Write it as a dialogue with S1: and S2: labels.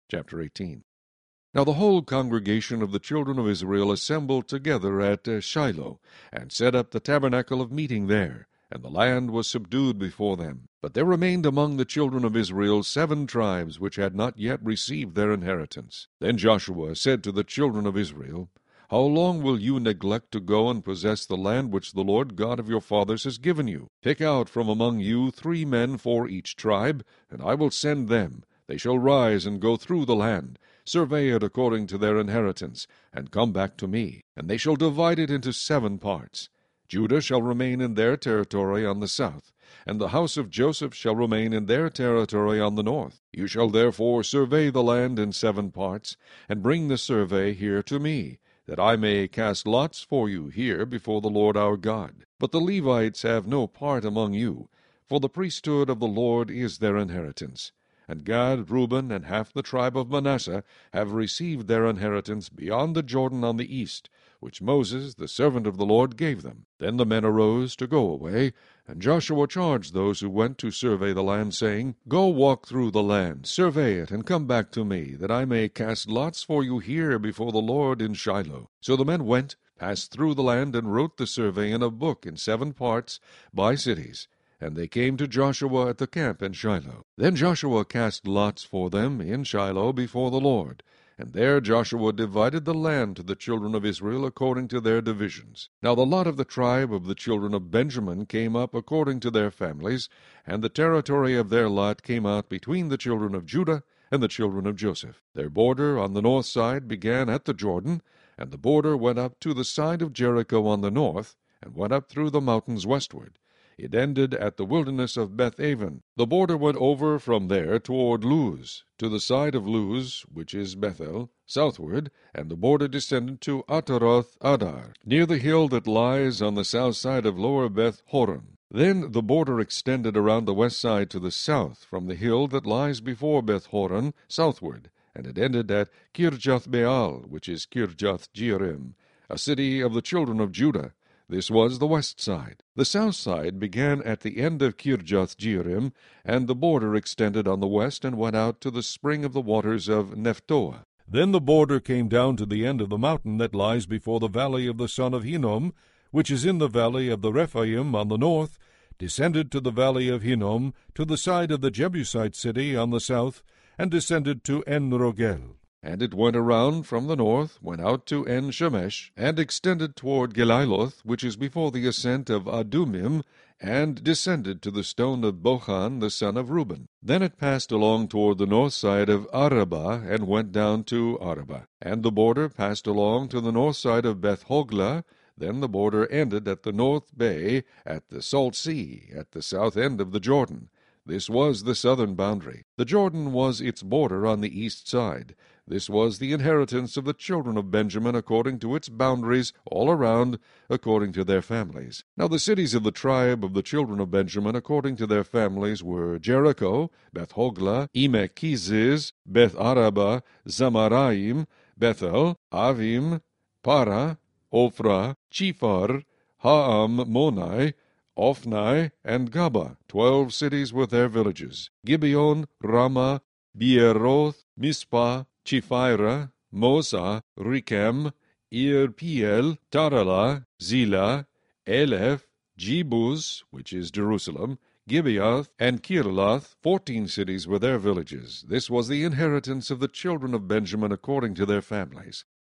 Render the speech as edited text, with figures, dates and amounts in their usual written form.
S1: Chapter 18. Now the whole congregation of the children of Israel assembled together at Shiloh, and set up the tabernacle of meeting there, and the land was subdued before them. But there remained among the children of Israel 7 tribes which had not yet received their inheritance. Then Joshua said to the children of Israel, How long will you neglect to go and possess the land which the Lord God of your fathers has given you? Pick out from among you 3 men for each tribe, and I will send them. They shall rise and go through the land, survey it according to their inheritance, and come back to me. And they shall divide it into 7 parts. Judah shall remain in their territory on the south, and the house of Joseph shall remain in their territory on the north. You shall therefore survey the land in 7 parts, and bring the survey here to me, that I may cast lots for you here before the Lord our God. But the Levites have no part among you, for the priesthood of the Lord is their inheritance. And Gad, Reuben, and half the tribe of Manasseh have received their inheritance beyond the Jordan on the east, which Moses, the servant of the Lord, gave them. Then the men arose to go away, and Joshua charged those who went to survey the land, saying, Go walk through the land, survey it, and come back to me, that I may cast lots for you here before the Lord in Shiloh. So the men went, passed through the land, and wrote the survey in a book in 7 parts, by cities. And they came to Joshua at the camp in Shiloh. Then Joshua cast lots for them in Shiloh before the Lord. And there Joshua divided the land to the children of Israel according to their divisions. Now the lot of the tribe of the children of Benjamin came up according to their families, and the territory of their lot came out between the children of Judah and the children of Joseph. Their border on the north side began at the Jordan, and the border went up to the side of Jericho on the north, and went up through the mountains westward. It ended at the wilderness of Beth-aven. The border went over from there toward Luz, to the side of Luz, which is Bethel, southward, and the border descended to Ataroth-adar, near the hill that lies on the south side of lower Beth-horon. Then the border extended around the west side to the south, from the hill that lies before Beth-horon, southward, and it ended at Kirjath-baal, which is Kirjath-jearim, a city of the children of Judah. This was the west side. The south side began at the end of Kirjath-jearim, and the border extended on the west and went out to the spring of the waters of Nephtoah. Then the border came down to the end of the mountain that lies before the valley of the son of Hinnom, which is in the valley of the Rephaim on the north, descended to the valley of Hinnom, to the side of the Jebusite city on the south, and descended to En-rogel. And it went around from the north, went out to En-shemesh, and extended toward Geliloth, which is before the ascent of Adumim, and descended to the stone of Bochan the son of Reuben. Then it passed along toward the north side of Arabah, and went down to Arabah. And the border passed along to the north side of Beth-hoglah. Then the border ended at the north bay, at the Salt Sea, at the south end of the Jordan. This was the southern boundary. The Jordan was its border on the east side. This was the inheritance of the children of Benjamin according to its boundaries all around, according to their families. Now the cities of the tribe of the children of Benjamin according to their families were Jericho, Beth-hoglah, Emech-keziz, Beth-arabah, Zamaraim, Bethel, Avim, Parah, Ophrah, Chephar, Haam-monai, Ophnai, and Gaba, 12 cities with their villages. Gibeon, Ramah, Beeroth, Mizpah, Chephirah, Mosa, Rechem, Irpiel, Taralah, Zilah, Eleph, Jebus, which is Jerusalem, Gibeath, and Kirlath, 14 cities with their villages. This was the inheritance of the children of Benjamin according to their families.